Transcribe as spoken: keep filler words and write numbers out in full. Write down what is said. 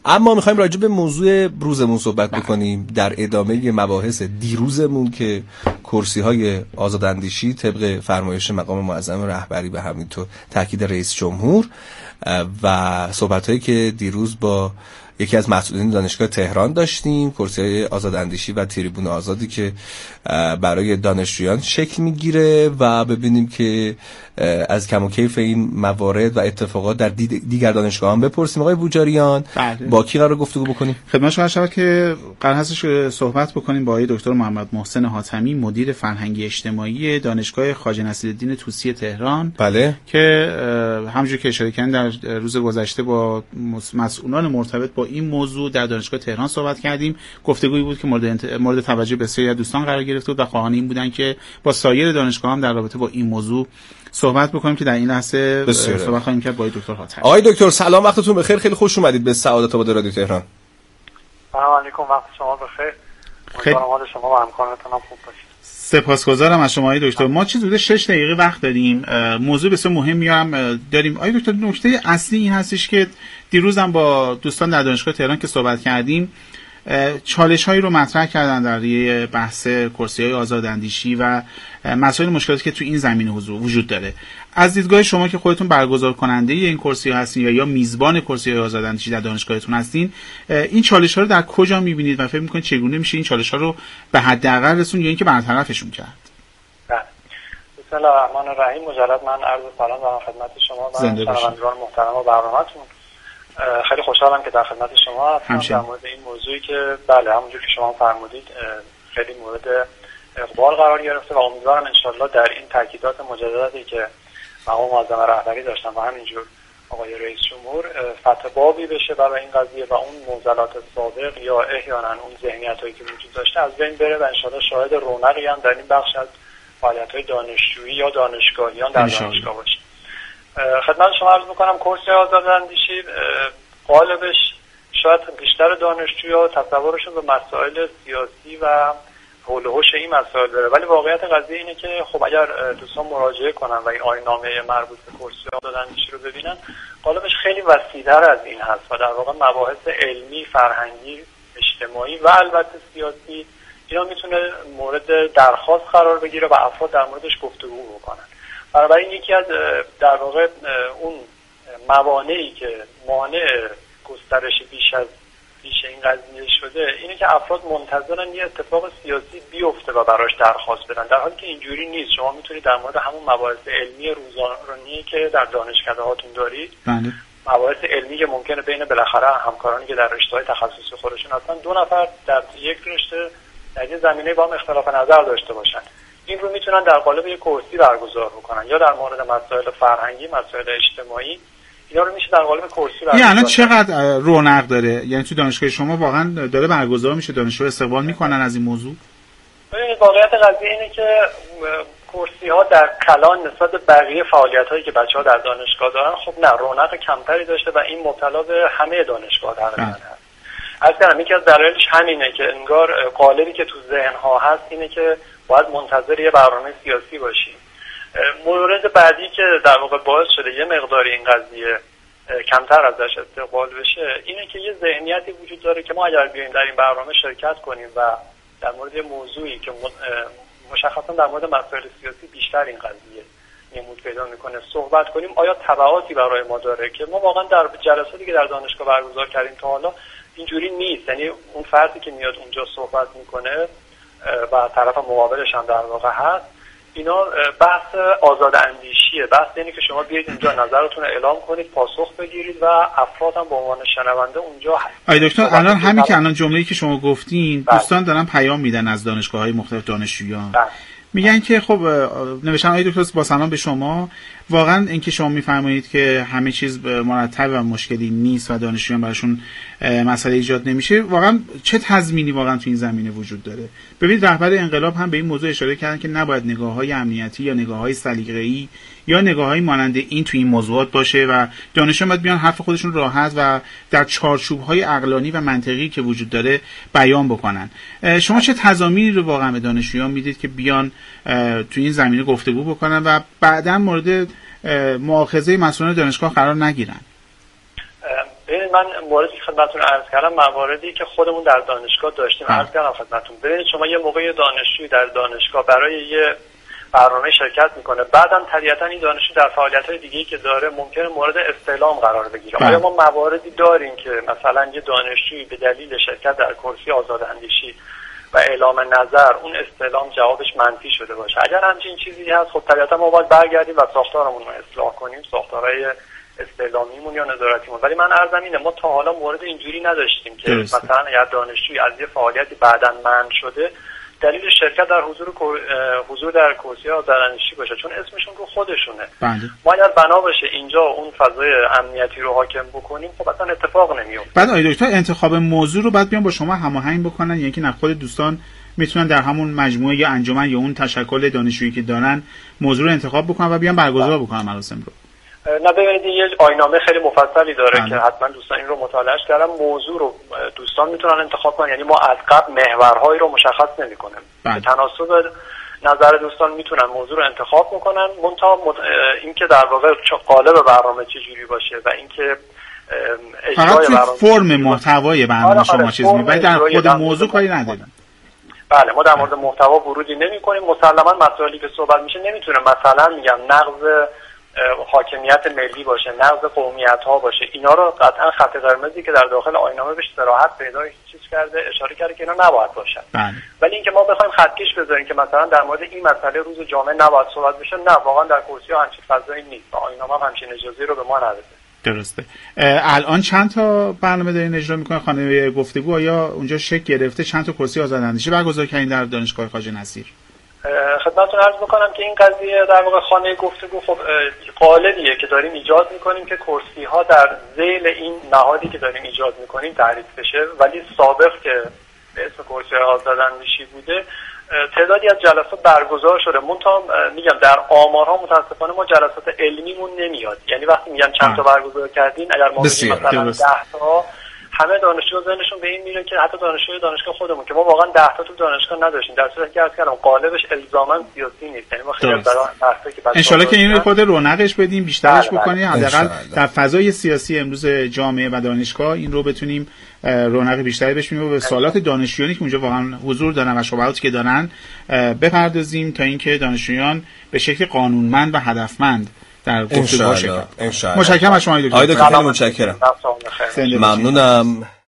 اما میخوایم راجع به موضوع روزمون صحبت بکنیم در ادامه مباحث دیروزمون که کرسی های آزاداندیشی طبق فرمایش مقام معظم رهبری و همینطور تاکید رئیس جمهور و صحبت هایی که دیروز با یکی از مسئولین دانشگاه تهران داشتیم، کرسی‌های آزاداندیشی و تریبون آزادی که برای دانشجویان شکل میگیره و ببینیم که از کم و کیف این موارد و اتفاقات در دیگر دانشگاهان بپرسیم. آقای بوجاریان با کی قرار گفتگو بکنیم؟ خدمت شما شما که قرار هستش صحبت بکنیم با آقای دکتر محمد محسن حاتمی، مدیر فرهنگی اجتماعی دانشگاه خواجه نصیرالدین طوسی تهران. بله. که همونجوری که اشاره کردن در روز گذشته با مسئولان مرتبط با این موضوع در دانشگاه تهران صحبت کردیم. گفتگویی بود که مورد انت... مورد توجه بسیاری از دوستان قرار گرفته بود و خواهان این بودن که با سایر دانشگاهان در رابطه با این موضوع صحبت بکنیم که در این لحظه صحبت خواهیم کرد با دکتر حاتمی. آقای دکتر سلام، وقتتون بخیر، خیلی خوش اومدید به سعادت آباد رادیو تهران. سلام علیکم، وقت شما بخیر. امیدوارم حال شما و همکارانتون هم خوب باشه. سپاسگزارم از شما آقای دکتر. ما چه حدود شش دقیقه وقت داریم. موضوع بسیار مهمی هم داریم. آقای دکتر نکته اصلی این هستش که دیروز هم با دوستان در دانشگاه تهران که صحبت کردیم چالش هایی رو مطرح کردن در بحث کرسی های آزاداندیشی و مسائل مشکلاتی که تو این زمینه حضور وجود داره. از دیدگاه شما که خودتون برگزار کننده این کرسی ها هستین یا یا میزبان کرسی های آزاداندیشی در دانشگاهتون هستین، این چالش ها رو در کجا میبینید و فکر میکنید چگونه میشه این چالش ها رو به حداقل رسوند یا اینکه برطرفشون کرد؟ بله. بسم الله الرحمن الرحیم. مجدد من عرض سلام دارم خدمت شما و شنوندگان محترم و برنامه‌تون. خیلی خوشحالم که در خدمت شما هستم در مورد این موضوعی که بله همونجور که شما فرمودید خیلی مورد اقبال قرار گرفته و امیدوارم انشالله در این تاکیدات مجددی که مقام معظم رهبری داشتن و همینجور آقای رئیس جمهور فتح بابی بشه برای این قضیه و اون معضلات سابق یا احیانا اون ذهنیتایی که وجود داشته از بین بره و انشالله شاهد رونقی هم در این بخش از فعالیت‌های دانشجویی یا دانشگاهیان در دانشگاه باشه. خدمت شما عرض میکنم کرسی آزاداندیشی غالبش شاید بیشتر دانشجویا تصورشون به مسائل سیاسی و حول و حوش این مسائل داره، ولی واقعیت قضیه اینه که خب اگر دوستان مراجعه کنن و این آیین‌نامه مربوط به کرسی آزاداندیشی رو ببینن غالبش خیلی وسیع‌تر از این هست و در واقع مباحث علمی، فرهنگی، اجتماعی و البته سیاسی اینا میتونه مورد درخواست قرار بگیره و افراد در موردش گفتگو بکنن. بنابراین یکی از در واقع اون موانعی که مانع گسترش بیش از بیش این قضیه شده اینه که افراد منتظرن یه اتفاق سیاسی بیفته و براش درخواست بدن، در حالی که اینجوری نیست. شما میتونید در مورد همون مباحث علمی روزانه‌ای که در دانشکده هاتون دارید، بله، مباحث علمی که ممکنه بین بالاخره همکارانی که در رشته‌های تخصصی خودشون هستن دو نفر در یک رشته در یه زمینه با هم اختلاف نظر داشته باشن، این رو میتونن در قالب یک کرسی برگزار بکنن یا در مورد مسائل فرهنگی، مسائل اجتماعی، اینا رو میشه در قالب کرسی برگزار. یعنی چقدر رونق داره؟ یعنی تو دانشگاه شما واقعا داره برگزار میشه، دانشجو استقبال میکنن از این موضوع؟ ببینید واقعیت قضیه اینه که کرسی ها در کلان نسبت به بقیه فعالیت هایی که بچه ها در دانشگاه دارن خب نه رونق کمتری داشته و این مبتلا به همه دانشگاه تقریبا هست. اصلا یکی از دلایلش همینه که انگار قالبی که تو ذهن ها هست اینه که باید منتظر یه برنامه سیاسی باشیم. مورد بعدی که در واقع باعث شده یه مقداری این قضیه کمتر ازش استقبال بشه اینه که یه ذهنیتی وجود داره که ما اگر بیایم در این برنامه شرکت کنیم و در مورد یه موضوعی که مشخصا در مورد مسائل سیاسی بیشتر این قضیه نمود پیدا میکنه صحبت کنیم، آیا تبعاتی برای ما داره که ما واقعا در جلساتی که در دانشگاه برگزار کردیم تا حالا اینجوری نیست. یعنی اون فردی که میاد اونجا صحبت میکنه و طرف مقابلش هم در واقع هست، اینا بحث آزاداندیشیه، بحث اینه که شما بیاید اونجا نظرتون رو اعلام کنید، پاسخ بگیرید و افراد هم به عنوان شنونده اونجا هست. آی دکتر الان همین که الان جمله‌ای که شما گفتین دوستان دارن پیام میدن از دانشگاه‌های مختلف دانشجویان، میگن که خب نوشتن آقای دکتر با سلام به شما، واقعا اینکه شما میفرمایید که همه چیز مرتب و مشکلی نیست و دانشجویان براشون مسئله ایجاد نمیشه، واقعا چه تضمینی واقعا تو این زمینه وجود داره؟ ببینید رهبر انقلاب هم به این موضوع اشاره کردن که نباید نگاه‌های امنیتی یا نگاه‌های سلیقه‌ای یا نگاه‌های مانند این تو این موضوعات باشه و دانشجویان باید بیان حرف خودشون راحت و در چارچوب‌های عقلانی و منطقی که وجود داره بیان بکنن. شما چه تضامینی رو واقعا به دانشجویان میدید که بیان تو این زمینه گفتگو بکنن و بعداً مورد مؤاخذه مسئولان دانشگاه قرار نگیرن؟ ببینید من موردی که خدمتتون عرض کردم مواردی که خودمون در دانشگاه داشتیم عرض کردم خدمتتون. ببینید شما یه موقع دانشجوی در دانشگاه برای یه برنامه شرکت میکنه، بعدم طبیعتا این دانشجو در فعالیت‌های دیگه‌ای که داره ممکنه مورد استعلام قرار بگیره. آیا ما مواردی داریم که مثلا یه دانشجویی به دلیل شرکت در کرسی آزاداندیشی و اعلام نظر اون استعلام جوابش منفی شده باشه؟ اگر همچین چیزی هست خب طبیعتا ما باید برگردیم و ساختارمون رو اصلاح کنیم، ساختارهای استعلامیمون یا نظارتیمون. ولی من عرضم اینه ما تا حالا مورد اینجوری نداشتیم که درسته. مثلا اگر دانشجوی از یه فعالیتی بعداً منع شده دلیل شرکت در حضور حضور در کرسی آزاداندیشی باشه، چون اسمشون رو خودشونه. بله. ما اگر بنا باشه اینجا اون فضای امنیتی رو حاکم بکنیم خب اصلا اتفاق نمیفته. بعد آقای دکتر انتخاب موضوع رو بعد بیان با شما هماهنگ بکنن، یعنی که نه خود دوستان میتونن در همون مجموعه یا انجمن یا اون تشکل دانشجویی که دارن موضوع رو انتخاب بکنن و بیان برگزار بکنن مراسم رو؟ نه ببینید یه آیین‌نامه خیلی مفصلی داره بله. که حتما دوستان این رو مطالعهش کردن. موضوع رو دوستان میتونن انتخاب کنن، یعنی ما از قبل محورهایی رو مشخص نمی‌کنیم. به تناسب نظر دوستان میتونن موضوع رو انتخاب بکنن. منتها مت... اینکه در واقع قالب برنامه چجوری باشه و اینکه اجرای برنامه فرم محتوای برنامه شما چیز می ولی در خود موضوع کاری نداریم. بله ما در مورد محتوا ورودی نمی‌کنیم. مسلماً مسائلی که صحبت میشه نمیتونه مثلا میگم نقض حاکمیت ملی باشه، نقض قومیت ها باشه، اینا رو قطعا خط قرمزی که در داخل آیین‌نامه بهش صراحت پیدا چیز کرده اشاره کرده که اینا نباید باشن. بله. ولی اینکه ما بخوایم خطکش بذاریم که مثلا در مورد این مسئله روز جامعه نباید صحبت بشه، نه واقعا در کرسی ها همچین فضایی نیست. آیین‌نامه هم همچین اجازه رو به ما نداده. درسته. الان چند تا برنامه دارین اجرا میکنین؟ خانه گفتگو آیا اونجا شکل گرفته؟ چند تا کرسی آزاداندیشی برگزار کردین در دانشگاه خواجه نصیر؟ خدمتتون عرض بکنم که این قضیه در واقع خانه گفتگو خب قالبیه که داریم ایجاد میکنیم که کرسی ها در ذیل این نهادی که داریم ایجاد میکنیم تعریف بشه، ولی سابق که به اسم کرسی آزاداندیشی بوده تعدادی از جلسات برگزار شده. منتها میگم در آمارها متاسفانه ما جلسات علمیمون نمیاد، یعنی وقتی میگم چند تا برگزار کردین اگر ما بگیم مثلا ده تا همه دانشجو ذهنشون به این میره که حتی دانشجوی دانشگاه خودمون که ما واقعا ده تا تو دانشگاه نداشتیم، در صورتی که عرض کردم قالبش الزاما سیاسی نیست. یعنی ما خیلی برای بحثی که ان شاءالله که این رو خود رونقش بدیم، بیشترش بکنیم، حداقل در فضای سیاسی امروز جامعه و دانشگاه این رو بتونیم رونق بیشتری بشیم و به سوالات دانشجویانی که اونجا واقعا حضور دارن و شبهاتی که دارن بپردازیم تا اینکه دانشجویان به شکل قانونمند و هدفمند در گفتگو شرکت. متشکرم از شما دکتر. آقای دکتر متشکرم. ممنونم.